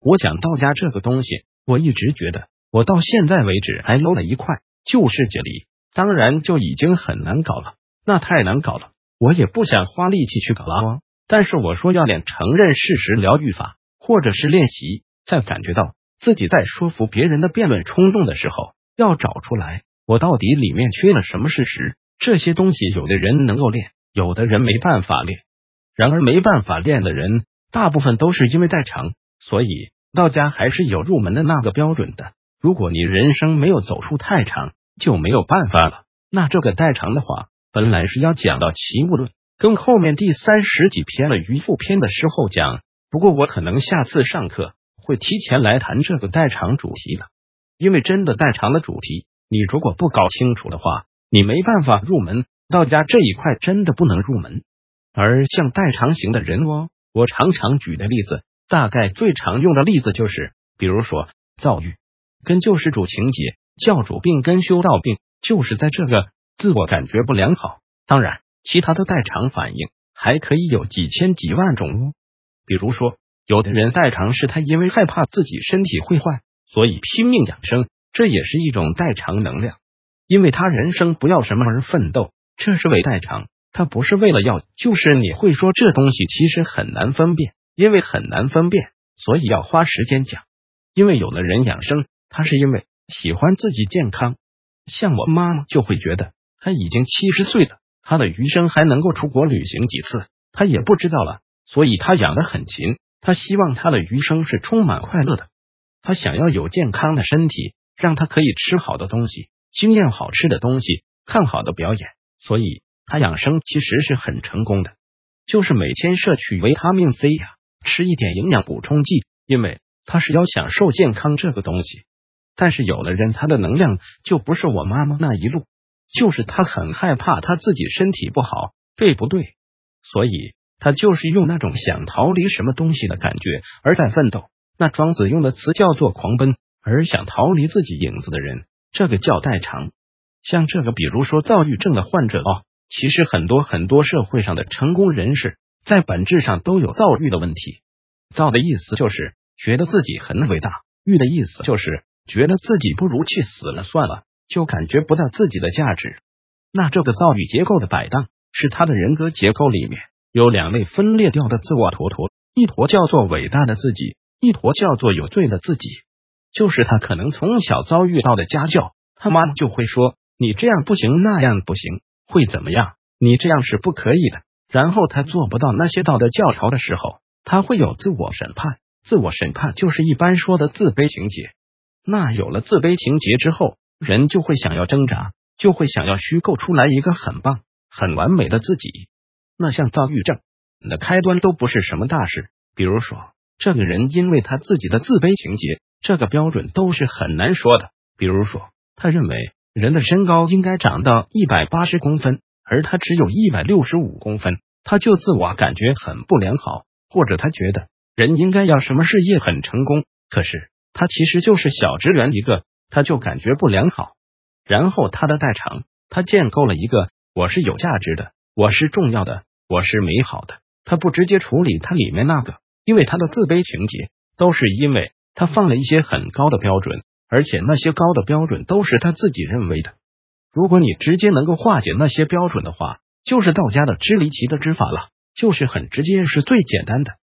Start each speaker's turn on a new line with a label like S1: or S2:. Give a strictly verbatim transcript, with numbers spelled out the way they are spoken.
S1: 我讲道家这个东西，我一直觉得，我到现在为止还漏了一块，就是解离，当然就已经很难搞了，那太难搞了，我也不想花力气去搞了。但是我说要练承认事实疗愈法，或者是练习，在感觉到自己在说服别人的辩论冲动的时候，要找出来我到底里面缺了什么事实。这些东西有的人能够练，有的人没办法练。然而没办法练的人，大部分都是因为代偿，所以道家还是有入门的那个标准的。如果你人生没有走出太长，就没有办法了。那这个代偿的话，本来是要讲到齐物论，跟后面第三十几篇了渔父篇的时候讲，不过我可能下次上课会提前来谈这个代偿主题了。因为真的代偿的主题，你如果不搞清楚的话，你没办法入门，道家这一块真的不能入门。而像代偿型的人哦，我常常举的例子，大概最常用的例子就是，比如说躁郁跟救世主情节，教主病跟修道病，就是在这个自我感觉不良好。当然其他的代偿反应还可以有几千几万种哦。比如说有的人代偿是他因为害怕自己身体会坏，所以拼命养生，这也是一种代偿能量，因为他人生不要什么而奋斗，这是为代偿，他不是为了要。就是你会说这东西其实很难分辨，因为很难分辨，所以要花时间讲。因为有的人养生，他是因为喜欢自己健康，像我妈妈就会觉得她已经七十岁了，她的余生还能够出国旅行几次，她也不知道了，所以她养得很勤，她希望她的余生是充满快乐的，她想要有健康的身体，让她可以吃好的东西，经验好吃的东西，看好的表演，所以她养生其实是很成功的，就是每天摄取维他命 C 呀、啊，吃一点营养补充剂，因为她是要享受健康这个东西。但是有的人他的能量就不是我妈妈那一路，就是他很害怕他自己身体不好，对不对？所以他就是用那种想逃离什么东西的感觉而在奋斗。那庄子用的词叫做狂奔，而想逃离自己影子的人，这个叫代偿。像这个比如说躁郁症的患者哦，其实很多很多社会上的成功人士在本质上都有躁郁的问题。躁的意思就是觉得自己很伟大，郁的意思就是觉得自己不如去死了算了，就感觉不到自己的价值。那这个躁郁结构的摆荡，是他的人格结构里面有两类分裂掉的自我坨坨，一坨叫做伟大的自己，一坨叫做有罪的自己。就是他可能从小遭遇到的家教，他妈就会说你这样不行，那样不行，会怎么样，你这样是不可以的。然后他做不到那些道德教条的时候，他会有自我审判。自我审判就是一般说的自卑情节。那有了自卑情节之后，人就会想要挣扎，就会想要虚构出来一个很棒很完美的自己。那像躁郁症的开端都不是什么大事，比如说这个人因为他自己的自卑情节，这个标准都是很难说的。比如说他认为人的身高应该长到一百八十公分，而他只有一百六十五公分，他就自我感觉很不良好。或者他觉得人应该要什么事业很成功，可是他其实就是小职员一个，他就感觉不良好。然后他的代偿，他建构了一个我是有价值的，我是重要的，我是美好的，他不直接处理他里面那个，因为他的自卑情节都是因为他放了一些很高的标准，而且那些高的标准都是他自己认为的。如果你直接能够化解那些标准的话，就是道家的支离奇的之法了，就是很直接，是最简单的。